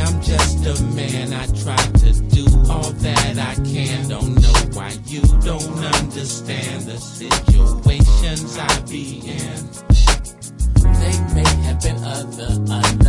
I'm just a man. I try to do all that I can. Don't know why you don't understand the situations I be in. They may have been other